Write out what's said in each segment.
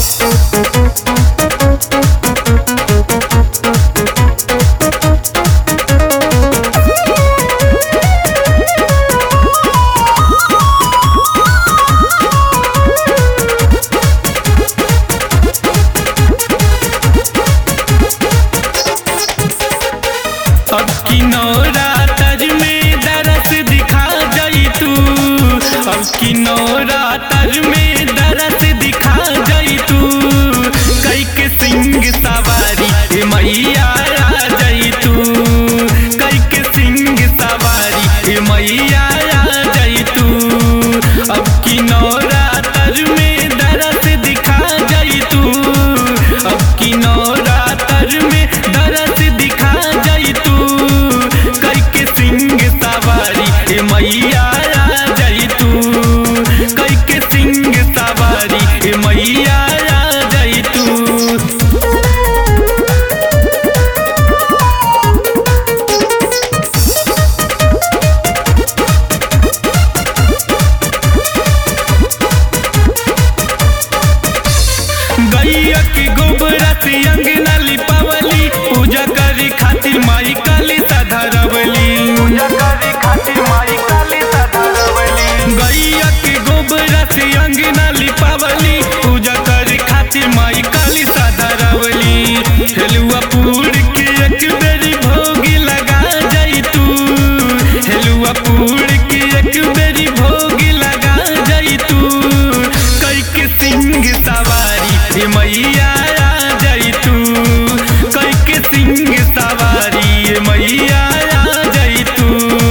अब की नवरात्र में दरस दिखा जाई तू, अब की नवरात्र में दरस दिखा जाई तू। कई के सिंह सवारी मैया आ जाई तू, कई के सिंह सवारी मैया आ जाई तू। अब की नवरात्र में दरस दिखा जाई तू, अब की नवरात्र में दरस दिखा जाई तू। कई के सिंह सवारी मैया आ जाई तू, कई के सिंह सवारी मैया आ जाई तू। गैया के गोबरा से अंगना लिपावली, पूजा करे खातिर माई काली धरवली, पूजा करे खातिर माई काली धरवली। गैया के गोबरा से अंगना लिपावली, पूजा करे खातिर माई काली धरवली। हेलुआ पूर के एक बेरी भोग लगा जाई तू, हेलुआ पूर के एक बेरी भोग लगा जाई तू। कई के सिंह सवारी मैया आ जाई तू, कई के सिंह सवारी मैया आ जाई तू।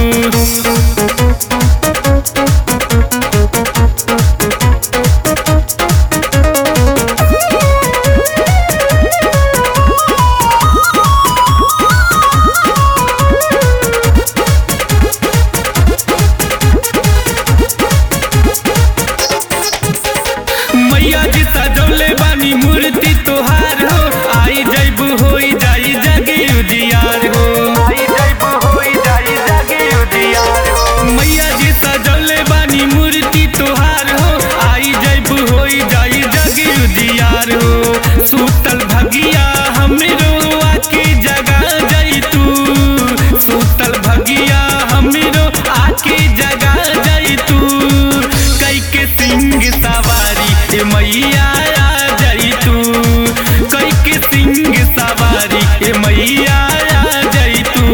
मैया जी सजौले बानी मूर्ति तोहार हो, आई जैब होई जाई जगे उजियार हो, आई जैब होई जाई जगे उजियार हो। मैया जी सजौले बानी मूर्ति तोहार हो, आई जैब होई जाई जगे उजियार हो। सूतल भगिया हमरो आके जगा जाई तू, सूतल भगिया हमरो आके जगा जाई तू। कई के सिंह सवारी मैया आ जाई तू, कई के सिंह सवारी मैया आ जाई तू।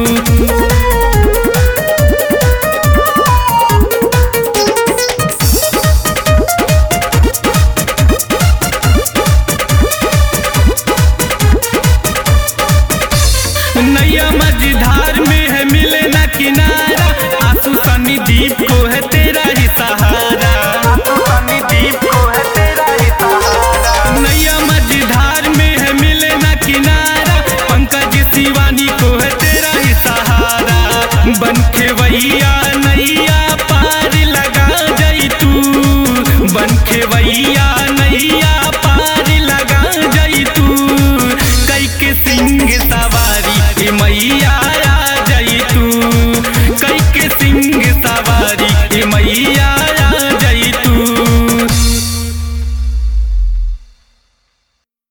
नैया मझधार में है मिले ना किनारा, आंसू सनी दीप को है तेरा ही सहारा, आंसू सनी दीप को है तेरा ही सहारा। नैया मझधार में है मिले ना किनारा, पंकज शिवानी को है तेरा ही सहारा। बनखेवैया नैया पार लगा जाई तू, बनखेवैया